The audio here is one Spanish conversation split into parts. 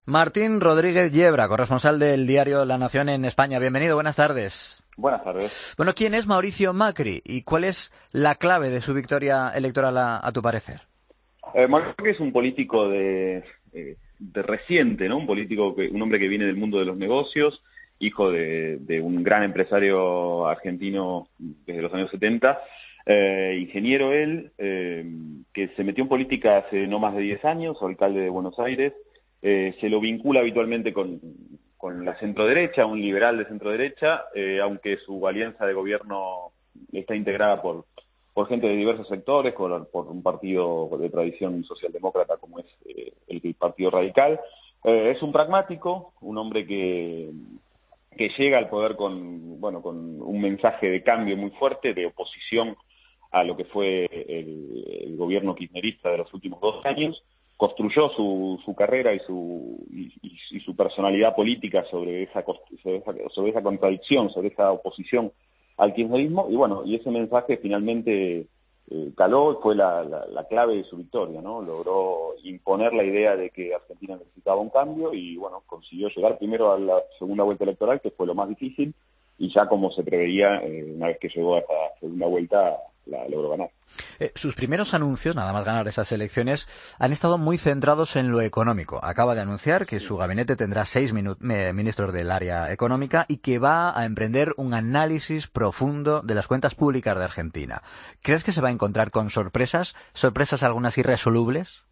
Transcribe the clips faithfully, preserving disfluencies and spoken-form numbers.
Martín Rodríguez Yebra, corresponsal del diario La Nación en España. Bienvenido, buenas tardes. Buenas tardes. Bueno, ¿quién es Mauricio Macri y cuál es la clave de su victoria electoral a, a tu parecer? Eh, Mauricio Macri es un político de, eh, de reciente, ¿no? Un político, que, un hombre que viene del mundo de los negocios, hijo de, de un gran empresario argentino desde los años setenta, eh, ingeniero él, eh, que se metió en política hace no más de diez años, alcalde de Buenos Aires. Eh, se lo vincula habitualmente con, con la centroderecha, un liberal de centroderecha, eh, aunque su alianza de gobierno está integrada por, por gente de diversos sectores, por, por un partido de tradición socialdemócrata como es eh, el, el Partido Radical. Eh, es un pragmático, un hombre que, que llega al poder con, bueno, con un mensaje de cambio muy fuerte, de oposición a lo que fue el, el gobierno kirchnerista de los últimos dos años. Construyó su, su carrera y su, y, y su personalidad política sobre esa, sobre, esa, sobre esa contradicción, sobre esa oposición al kirchnerismo, y bueno, y ese mensaje finalmente eh, caló y fue la, la, la clave de su victoria, ¿no? Logró imponer la idea de que Argentina necesitaba un cambio y bueno, consiguió llegar primero a la segunda vuelta electoral, que fue lo más difícil, y ya como se preveía, eh, una vez que llegó a esta segunda vuelta, la logró ganar. Eh, sus primeros anuncios, nada más ganar esas elecciones, han estado muy centrados en lo económico. Acaba de anunciar que su gabinete tendrá seis eh, ministros del área económica y que va a emprender un análisis profundo de las cuentas públicas de Argentina. ¿Crees que se va a encontrar con sorpresas? ¿Sorpresas algunas irresolubles?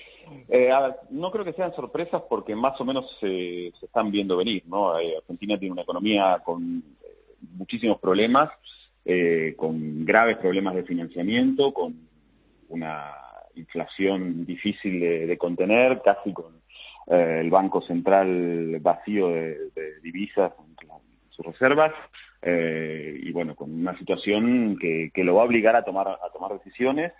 Eh, a ver, no creo que sean sorpresas porque más o menos se, se están viendo venir, ¿no? Eh, Argentina tiene una economía con eh, muchísimos problemas, eh, con graves problemas de financiamiento, con una inflación difícil de, de contener, casi con eh, el Banco Central vacío de, de divisas en sus reservas, eh, y bueno, con una situación que, que lo va a obligar a tomar, a tomar decisiones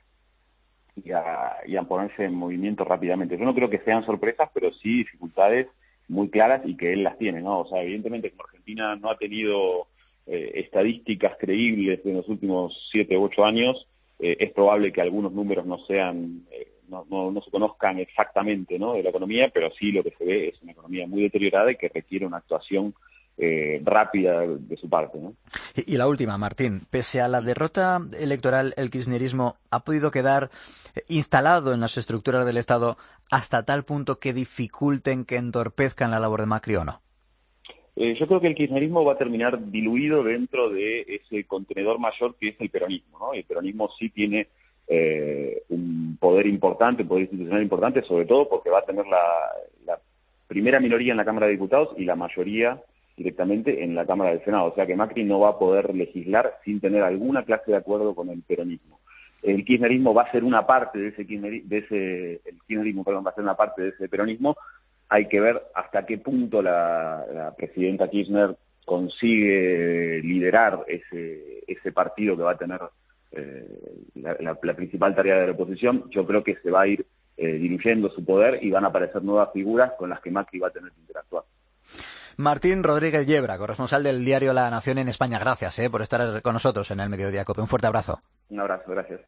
y a, y a ponerse en movimiento rápidamente. Yo no creo que sean sorpresas, pero sí dificultades muy claras y que él las tiene, ¿no? O sea, evidentemente como Argentina no ha tenido eh, estadísticas creíbles en los últimos siete u ocho años, eh, es probable que algunos números no sean, eh, no, no, no se conozcan exactamente, ¿no?, de la economía, pero sí lo que se ve es una economía muy deteriorada y que requiere una actuación Eh, rápida de su parte, ¿no? Y, y la última, Martín, pese a la derrota electoral, el kirchnerismo ha podido quedar instalado en las estructuras del Estado hasta tal punto que dificulten, que entorpezcan la labor de Macri, ¿o no? Eh, yo creo que el kirchnerismo va a terminar diluido dentro de ese contenedor mayor que es el peronismo, ¿no? El peronismo sí tiene eh, un poder importante, un poder institucional importante, sobre todo porque va a tener la, la primera minoría en la Cámara de Diputados y la mayoría directamente en la Cámara del Senado, o sea que Macri no va a poder legislar sin tener alguna clase de acuerdo con el peronismo. El kirchnerismo va a ser una parte de ese, de ese el kirchnerismo, perdón, va a ser una parte de ese peronismo. Hay que ver hasta qué punto la, la presidenta Kirchner consigue liderar ese, ese partido que va a tener eh, la, la, la principal tarea de la oposición. Yo creo que se va a ir eh, diluyendo su poder y van a aparecer nuevas figuras con las que Macri va a tener que interactuar. Martín Rodríguez Yebra, corresponsal del diario La Nación en España. Gracias eh, por estar con nosotros en el Mediodía Cope. Un fuerte abrazo. Un abrazo, gracias.